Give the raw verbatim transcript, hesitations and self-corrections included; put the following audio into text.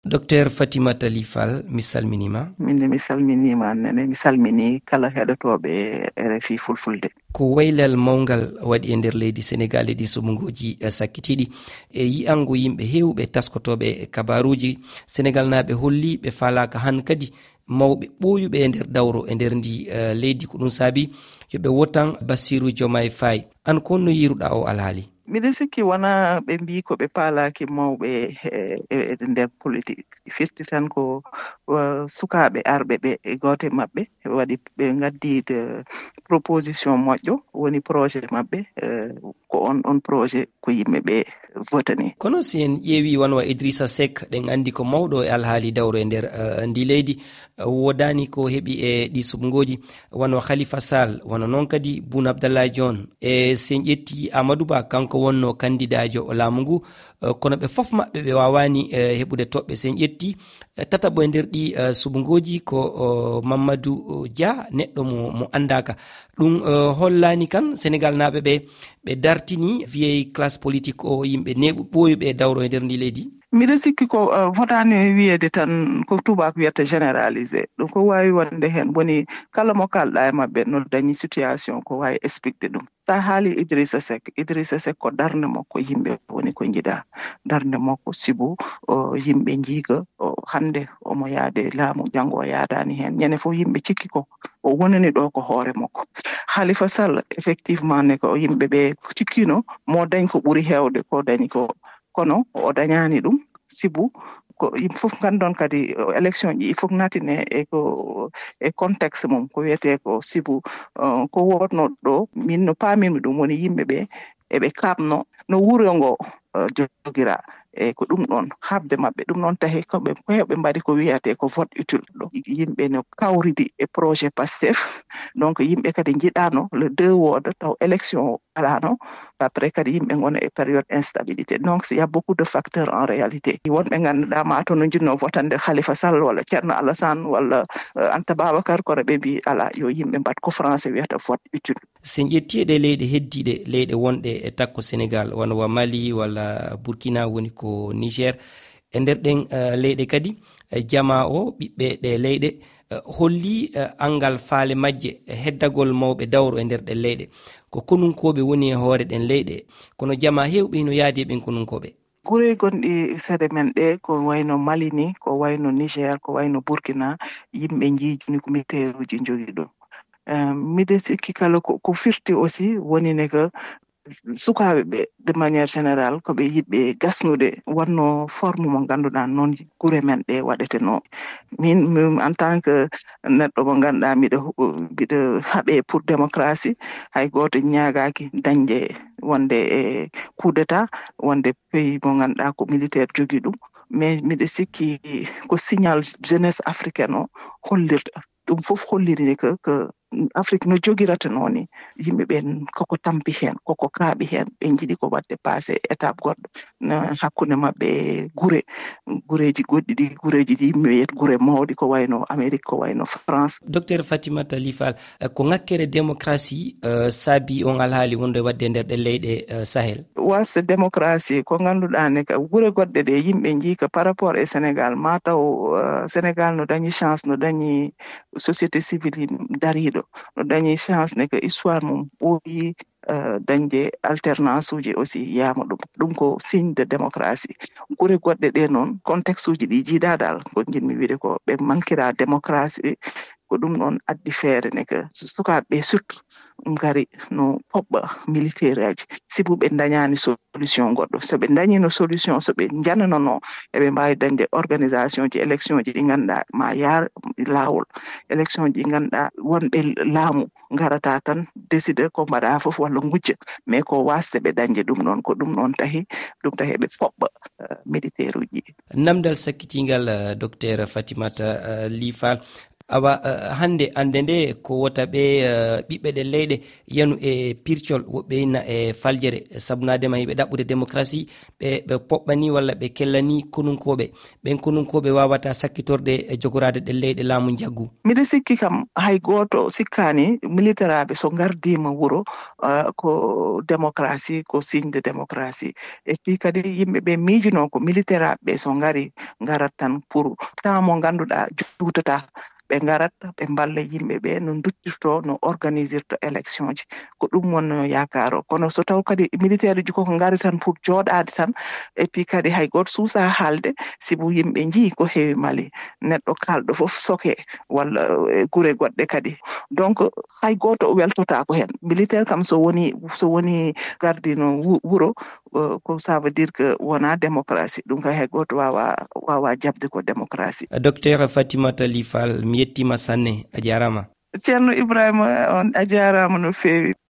Docteur Fatimata Ly Fall mi salminima. Min mi salminima nene mi salmini kala heɗotoɓe R F I Fulfulde. Ko waylal mawngal waɗi e nder leydi Sénégal e ɗi sumungoji sakkitiɗi e yi'ango yimɓe hewɓe taskotoɓe kabaruji Sénégal naɓe holli ɓe falaka han kadi mawɓe ɓooyuɓe e nder dawro e nder ndi uh, leydi ko ɗum saabi yoɓe wotan Bassirou Diomaye Faye. An ko no yiruɗa o alhaali? Miɗo sikki wona ɓe mbi ko ɓe paalaki mawɓe e nder politique firti tan ko sukaaɓe arɓe ɓe e goote maɓɓe waɗi ɓe ngaddi de proposition moƴƴo woni projet maɓɓe ko on on projet ko yimɓe ɓe votani. Kono si en ƴeewi wonwa Idrissa Seck ɗen andi ko mawɗo e alhaali dawro e nder uh, ndi leydi uh, wodani ko heɓi e ɗi subgoji wonwa Khalifa Sall wona noon kadi Boun Abdallah Dionne e sen ƴetti Amadou Ba kanko wonno candidajo o laamu ngu uh, kono ɓe fof maɓɓe ɓe wawani uh, heɓude toɓɓe sen ƴetti uh, tataɓo e nder ɗi uh, subgoji ko uh, Mamadou Dia neɗɗo mo, mo andaka ɗum uh, hollani kan Sénégal naɓe ɓe ɓe dartini vieille classe politique o yimɓe neɓu ɓooyuɓe e dawro e nder ndi leydi. Miɗo sikki ko uh, fotani wiyede tan ko tubak wiyata généralisé ɗum ko wawi wonde hen woni kala mo kalɗa e mabɓe no dañi situation ko wawi expliquede ɗum. Sa haali Idrissa Seck Idrissa Seck ko darde makko yimɓe woni ko jiɗa darde makko sibu o yimɓe jiiga o hande omo yaade laamu janggo o yaadani hen ñande fof yimɓe cikki ko o wonani ɗo ko hoore makko. Khalifa Sall effectivement ne ko yimɓe ɓe cikkino mo dañ ko ɓuri hewde ko dañi ko kono o dañani ɗum sibu ko yimɓe fof gandon kadi élection ji fof natine e ko e contexte mum ko wiyete ko sibu uh, ko wotno ɗo min no pamimi ɗum woni yimɓe ɓe eɓe kabno no wuro ngo uh, jogira e ko ɗum ɗon habde maɓɓe ɗum ɗon tahi koɓe ko heɓɓe mbaɗi ko wiyate ko vote utile ɗo yimɓe no kawridi e projet Pastef donc yimɓe kadi jiɗano le deux wooda taw élection alano après kadi yimɓe gona e période instabilité donc il y a beaucoup de facteurs en réalité wonɓe ganduɗa ma to no jinno votande Khalifa Sall walla Thierno Alassane walla uh, Anta Babacar kono ɓe mbi ala yo yimɓe mbat ko français wiyata vote utile. Sen ƴetti ɗe leyɗe heddiɗe leyɗe wonɗe e takko Sénégal wona wa Mali walla Burkina woni ko Niger e nder ɗen uh, leyɗe kadi uh, jama o ɓiɓɓe ɗe leyɗe uh, holli uh, angal faale majje heddagol mawɓe dawro e nder ɗen leyɗe ko konunkoɓe woni e hoore ɗen leyɗe kono jama hewɓe no yaadi e ɓen konunkoɓe. Gure gonɗi seeɗe men ɗe ko wayno Mali ni ko wayno Niger ko wayno Burkina yimɓe jiijuni ko militaire-uji jogui ɗum. Um, miɗe sikki kala ko, ko firti aussi woni ne que sukaɓe ɓe de manière générale ko ɓe yiɗɓe gasnude wonno forme mo ganduɗa noon gure men ɗe waɗeteno. Min, min en tant que neɗɗo mo ganduɗa miɗo miɗo haaɓe pour démocratie hay goto ñagaki dañde wonde e coup d'état wonde pays mo ganduɗa ko militaire jogui ɗum mais miɗo sikki ko signal jeunesse africaine o hollirta ɗum fof holliri que que Afrique no jogirata nooni yimɓe ɓen koko tampi hen koko kaaɓi hen ɓe jiɗi ko wadde passé étape goɗɗo hakkunde maɓɓe gure gureji goɗɗi ɗi gureji ɗi yimɓe wiyata gure mawɗi ko wayno Amérique ko wayno France. Docteur Fatimata Ly Fall ko ŋakkere démocratie uh, saabi on alhaali wonde wadde nder ɗen leyɗe uh, Sahel. Waste démocratie ko ganduɗa ne ka gure goɗɗe ɗe yimɓe jii ka par rapport e Sénégal ma taw uh, Sénégal no dañi chance no dañi société civile dariɗo no dañi chance ne que histoire mum ɓooyi uh, dañde alternance uji aussi yama ɗum ɗum ko signe de démocratie. Gure goɗɗe ɗe noon contexte uji ɗi jiiɗaɗal ko jinmi wiide ko ɓe mankira démocratie ko ɗum ɗon addi feere ne que sukaɓe surtout ngari no poɓɓa militaire aji sibu ɓe dañani solution goɗɗo so ɓe dañino solution so ɓe jananono eɓe mbawi dañde organisation ji élection ji ɗi ganduɗa ma yaar lawol élection ji ɗi ganduɗa wonɓe laamu garata tan décide ko mbaɗa foof walla gujja mais ko waste ɓe dañde ɗum ɗon ko ɗum ɗon tahi ɗum tahi ɓe poɓɓa militaire uji. Namdal sakkitingal uh, docteur Fatimata uh, Ly Fall awa uh, hande ande nde ko wota ɓe uh, ɓiɓɓe ɗe leyɗe yanu e pircol woɓɓe inna e faljere sabunadema yiɓe ɗaɓɓude démocratie ɓe ɓe poɓɓani walla ɓe kellani konunkoɓe ɓen konunkoɓe wawata sakkitorde e jogorade ɗe leyɗe laamu jaggu. Miɗa sikki kam hay goto sikkani militaraɓe so gardima wuro uh, ko démocratie ko signe de démocratie et puis kadi yimɓeɓe miijino ko militaraɓe so ngari garat tan pour temps mo ganduɗa jutata ɓe garat ɓe mballa yimɓeɓe no duttirto no organisirto élection ji ko ɗum wonno yakaro kono so taw kadi militaire ji koko ngari tan pour joɗade tan et puis kadi hay goto suusa haalde sibu yimɓe jii ko heewi Mali neɗɗo kalɗo foof soke walla gure goɗɗe kadi donc hay goto weltota ko hen militaire kam so woni so woni gardino wuro uh, ko ça veut dire que wona démocratie ɗum kay hay goto wawa wawa jabde ko démocratie. Docteur Fatimata Ly Fall mi yettima sanne a jarama. Ceerno Ibrahima on a jarama no feewi.